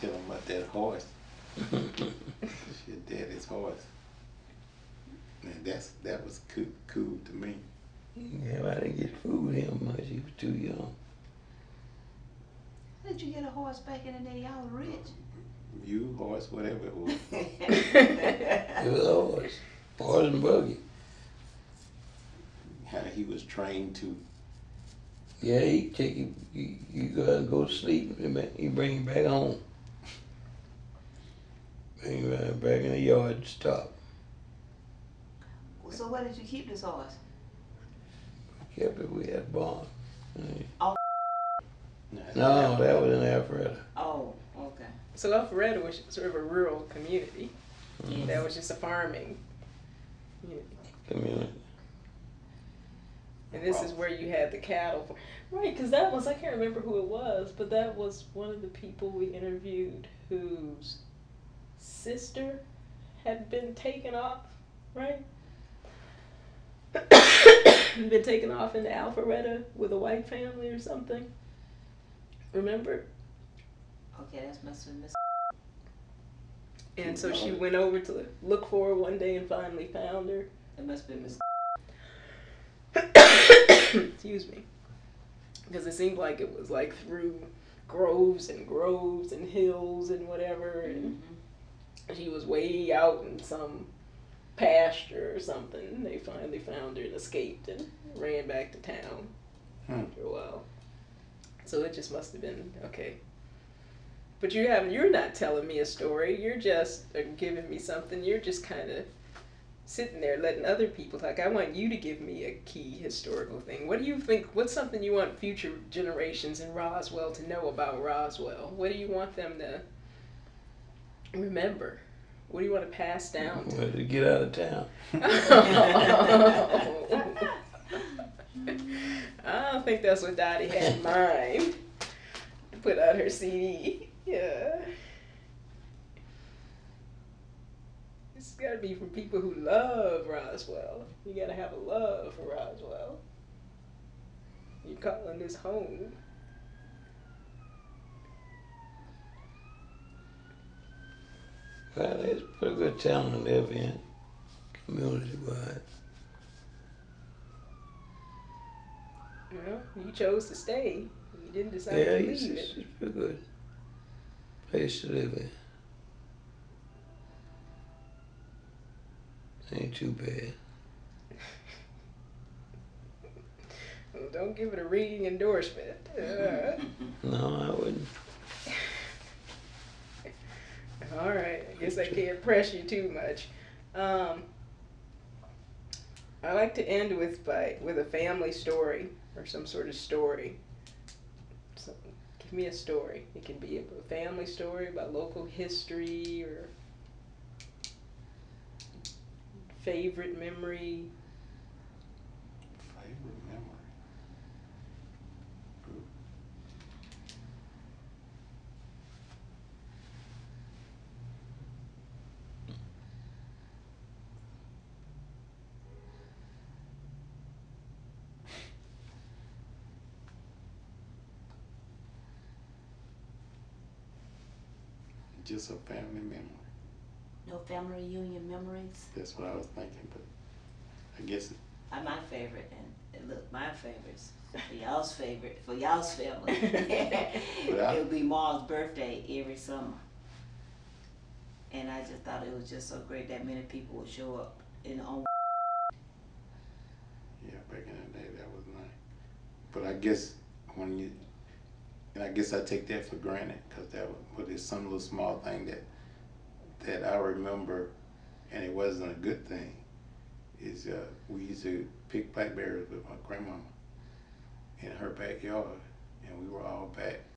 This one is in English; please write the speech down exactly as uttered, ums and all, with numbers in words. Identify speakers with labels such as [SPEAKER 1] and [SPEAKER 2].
[SPEAKER 1] tell him about that horse. It's your daddy's horse. And that's that was cool, cool to me.
[SPEAKER 2] Yeah, I didn't get food with him much. He was too young.
[SPEAKER 3] How did you get a horse back in the day? Y'all was rich.
[SPEAKER 1] You, horse, whatever it was.
[SPEAKER 2] It was a horse. Horse and buggy.
[SPEAKER 1] How he was trained to.
[SPEAKER 2] Yeah, he take you, you, you go out and go to sleep, and ba- he bring you back home. Bring you back back in the yard and stop.
[SPEAKER 3] So where did you keep this horse?
[SPEAKER 2] Kept it, we had barn.
[SPEAKER 3] Oh.
[SPEAKER 2] No, that was in Alpharetta.
[SPEAKER 3] Oh, okay.
[SPEAKER 4] So Alpharetta was sort of a rural community.
[SPEAKER 2] Mhm.
[SPEAKER 4] That was just a farming community.
[SPEAKER 2] Community.
[SPEAKER 4] And this is where you had the cattle. Right, because that was, I can't remember who it was, but that was one of the people we interviewed whose sister had been taken off, right? Been taken off into Alpharetta with a white family or something. Remember?
[SPEAKER 3] Okay, that's must have been Miss.
[SPEAKER 4] And so she went over to look for her one day and finally found her.
[SPEAKER 3] It must have been Miss.
[SPEAKER 4] Excuse me. Because it seemed like it was like through groves and groves and hills and whatever, and
[SPEAKER 3] Mm-hmm.
[SPEAKER 4] she was way out in some pasture or something. They finally found her and escaped and ran back to town
[SPEAKER 1] Hmm.
[SPEAKER 4] after a while. So it just must have been okay. But you haven't. You're not telling me a story. You're just uh, giving me something. You're just kind of sitting there letting other people talk. I want you to give me a key historical thing. What do you think? What's something you want future generations in Roswell to know about Roswell? What do you want them to remember? What do you want to pass down to?
[SPEAKER 2] Well, to get out of town.
[SPEAKER 4] I don't think that's what Dottie had in mind. To put out her C D. Yeah. It's gotta be from people who love Roswell. You gotta have a love for Roswell. You're calling this home.
[SPEAKER 2] Well, it's a pretty good town to live in, community-wise.
[SPEAKER 4] Well, you chose to stay. You didn't decide
[SPEAKER 2] Yeah,
[SPEAKER 4] to
[SPEAKER 2] it's,
[SPEAKER 4] leave
[SPEAKER 2] it's,
[SPEAKER 4] it.
[SPEAKER 2] it's a pretty good place to live in. Ain't too bad.
[SPEAKER 4] Well, don't give it a ringing endorsement. Uh,
[SPEAKER 2] No, I wouldn't.
[SPEAKER 4] all right, I guess I can't press you too much. Um, I like to end with by with a family story or some sort of story. So, give me a story. It can be a family story about local history or favorite memory.
[SPEAKER 1] Favorite memory. Ooh. Just a family memory.
[SPEAKER 3] No family reunion memories.
[SPEAKER 1] That's what I was thinking, but I guess
[SPEAKER 3] Are my favorite, and, and look, my favorites. For y'all's favorite, for y'all's family.
[SPEAKER 1] But I-
[SPEAKER 3] It would be Ma's birthday every summer. And I just thought it was just so great that many people would show up in on.
[SPEAKER 1] yeah, back in the day that was nice. But I guess when you, and I guess I take that for granted because that was, but it's some little small thing that that I remember, and it wasn't a good thing. Is uh, we used to pick blackberries with my grandma in her backyard, and we were all back